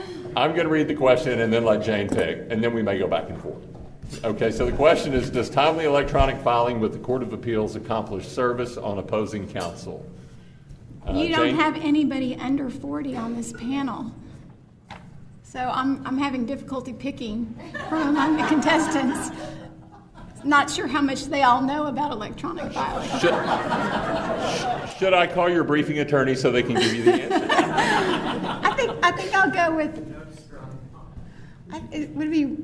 I'm going to read the question and then let Jane pick, and then we may go back and forth. Okay, so the question is, does timely electronic filing with the Court of Appeals accomplish service on opposing counsel? You don't Jane? have anybody under 40 on this panel. So I'm having difficulty picking from among the contestants. Not sure how much they all know about electronic filing. Should I call your briefing attorney so they can give you the answer? I think I'll go with. It would be.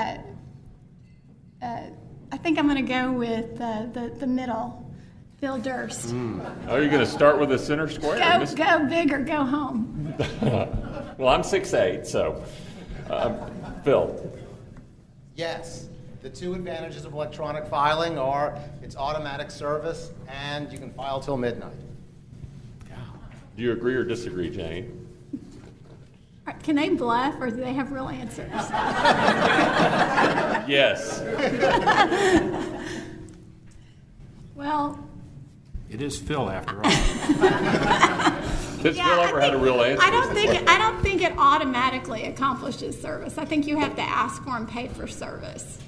I think I'm going to go with the middle, Phil Durst. Are you going to start with the center square? Go big or go home. Well, I'm 6'8", so Phil. Yes. The two advantages of electronic filing are it's automatic service and you can file till midnight. Do you agree or disagree, Jane? Can they bluff or do they have real answers? Yes. Well, it is Phil after all. Has Phil ever had a real answer? I don't think it automatically accomplishes service. I think you have to ask for and pay for service.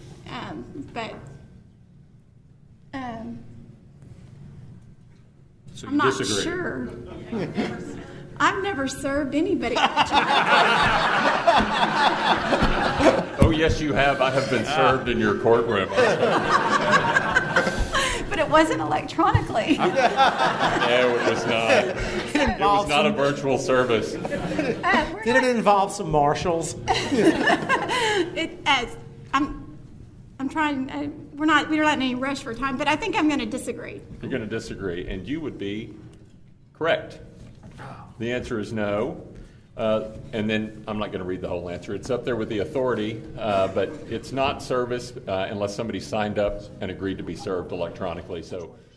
So I'm you not disagree? sure. I've never served anybody. Oh, yes, you have. I have been served in your courtroom. But it wasn't electronically. No, it was not. It was not a virtual service. Did it involve some marshals? I'm trying. We're not in any rush for time, but I think I'm going to disagree. You're going to disagree, and you would be correct. The answer is no. And then I'm not going to read the whole answer. It's up there with the authority, but it's not service unless somebody signed up and agreed to be served electronically. So